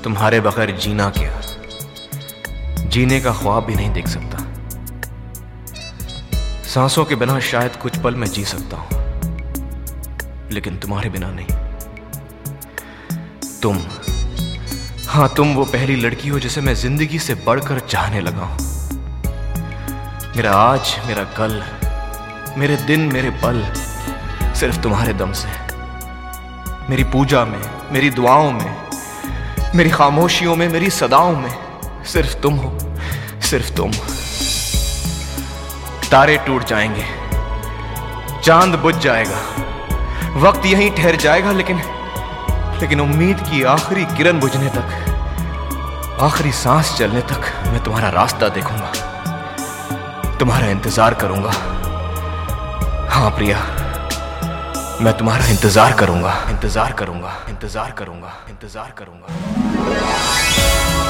तुम्हारे बगैर जीना क्या, जीने का ख्वाब भी नहीं देख सकता। सांसों के बिना शायद कुछ पल मैं जी सकता हूं, लेकिन तुम्हारे बिना नहीं। तुम वो पहली लड़की हो जिसे मैं जिंदगी से बढ़कर चाहने लगा हूं। मेरा आज, मेरा कल, मेरे दिन, मेरे पल सिर्फ तुम्हारे दम से। मेरी पूजा में, मेरी दुआओं में, मेरी खामोशियों में, मेरी सदाओं में सिर्फ तुम हो, सिर्फ तुम। तारे टूट जाएंगे, चांद बुझ जाएगा, वक्त यहीं ठहर जाएगा, लेकिन उम्मीद की आखिरी किरण बुझने तक, आखिरी सांस चलने तक मैं तुम्हारा रास्ता देखूंगा, तुम्हारा इंतजार करूंगा। हाँ प्रिया, मैं तुम्हारा इंतजार करूंगा, इंतजार करूंगा, इंतजार करूंगा, इंतजार करूंगा।